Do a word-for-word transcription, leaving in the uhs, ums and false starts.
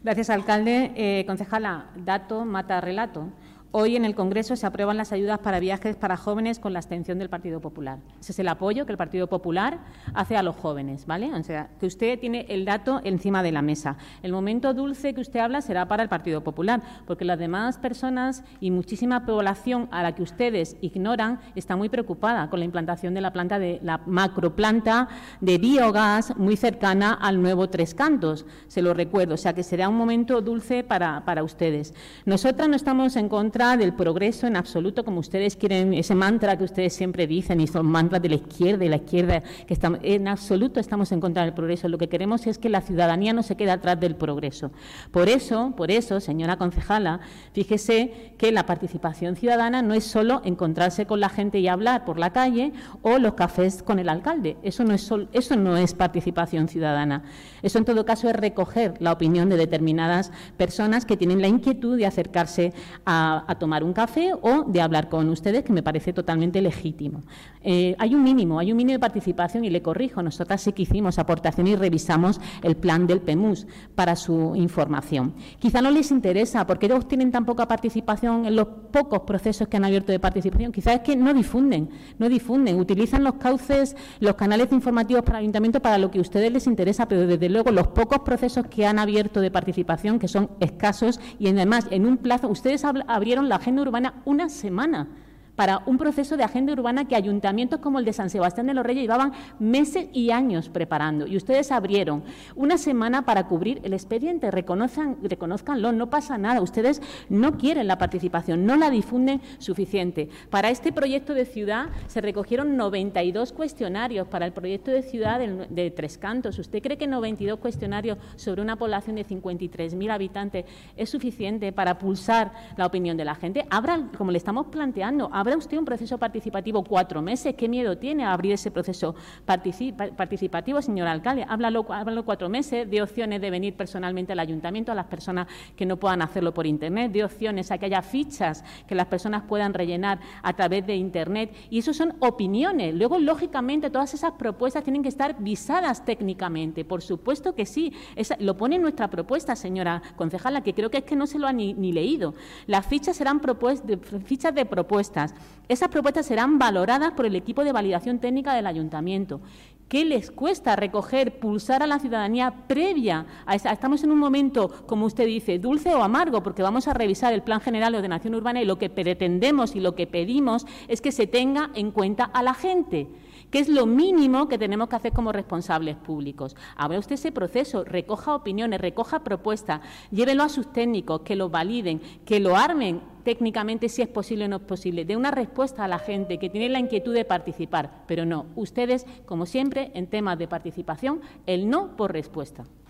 Gracias, alcalde. Eh, concejala, dato mata relato. Hoy en el Congreso se aprueban las ayudas para viajes para jóvenes con la abstención del Partido Popular. Ese es el apoyo que el Partido Popular hace a los jóvenes, ¿vale? O sea, que usted tiene el dato encima de la mesa. El momento dulce que usted habla será para el Partido Popular, porque las demás personas y muchísima población a la que ustedes ignoran está muy preocupada con la implantación de la planta de la macroplanta de biogás muy cercana al nuevo Tres Cantos. Se lo recuerdo, o sea, que será un momento dulce para, para ustedes. Nosotras no estamos en contra del progreso en absoluto, como ustedes quieren, ese mantra que ustedes siempre dicen, y son mantras de la izquierda y la izquierda, que estamos, en absoluto estamos en contra del progreso. Lo que queremos es que la ciudadanía no se quede atrás del progreso. Por eso, por eso, señora concejala, fíjese que la participación ciudadana no es solo encontrarse con la gente y hablar por la calle o los cafés con el alcalde. Eso no es, sol, eso no es participación ciudadana. Eso, en todo caso, es recoger la opinión de determinadas personas que tienen la inquietud de acercarse a a tomar un café o de hablar con ustedes, que me parece totalmente legítimo. Eh, hay un mínimo, hay un mínimo de participación y le corrijo, nosotras sí que hicimos aportación y revisamos el plan del P E M U S para su información. Quizá no les interesa, porque ellos tienen tan poca participación en los pocos procesos que han abierto de participación, quizás es que no difunden, no difunden, utilizan los cauces, los canales informativos para el ayuntamiento para lo que a ustedes les interesa, pero desde luego los pocos procesos que han abierto de participación, que son escasos y además en un plazo, ustedes abrieron la agenda urbana una semana para un proceso de agenda urbana que ayuntamientos como el de San Sebastián de los Reyes llevaban meses y años preparando, y ustedes abrieron una semana para cubrir el expediente. Reconozcan, reconózcanlo, no pasa nada. Ustedes no quieren la participación, no la difunden suficiente. Para este proyecto de ciudad se recogieron noventa y dos cuestionarios para el proyecto de ciudad de, de Tres Cantos. ¿Usted cree que noventa y dos cuestionarios sobre una población de cincuenta y tres mil habitantes es suficiente para pulsar la opinión de la gente? Abra, como le estamos planteando, ¿habrá usted un proceso participativo cuatro meses? ¿Qué miedo tiene a abrir ese proceso participativo, señor alcalde? Háblalo, háblalo cuatro meses, de opciones de venir personalmente al ayuntamiento a las personas que no puedan hacerlo por internet, de opciones a que haya fichas que las personas puedan rellenar a través de internet. Y eso son opiniones. Luego, lógicamente, todas esas propuestas tienen que estar visadas técnicamente. Por supuesto que sí. Esa, lo pone en nuestra propuesta, señora concejala, que creo que es que no se lo ha ni, ni leído. Las fichas serán de, fichas de propuestas. Esas propuestas serán valoradas por el equipo de validación técnica del ayuntamiento. ¿Qué les cuesta recoger, pulsar a la ciudadanía previa a esa? Estamos en un momento, como usted dice, dulce o amargo, porque vamos a revisar el Plan General de Ordenación Urbana y lo que pretendemos y lo que pedimos es que se tenga en cuenta a la gente, que es lo mínimo que tenemos que hacer como responsables públicos. Abra usted ese proceso, recoja opiniones, recoja propuestas, llévelo a sus técnicos, que lo validen, que lo armen técnicamente si es posible o no es posible, dé una respuesta a la gente que tiene la inquietud de participar, pero no, ustedes, como siempre, en temas de participación, el no por respuesta.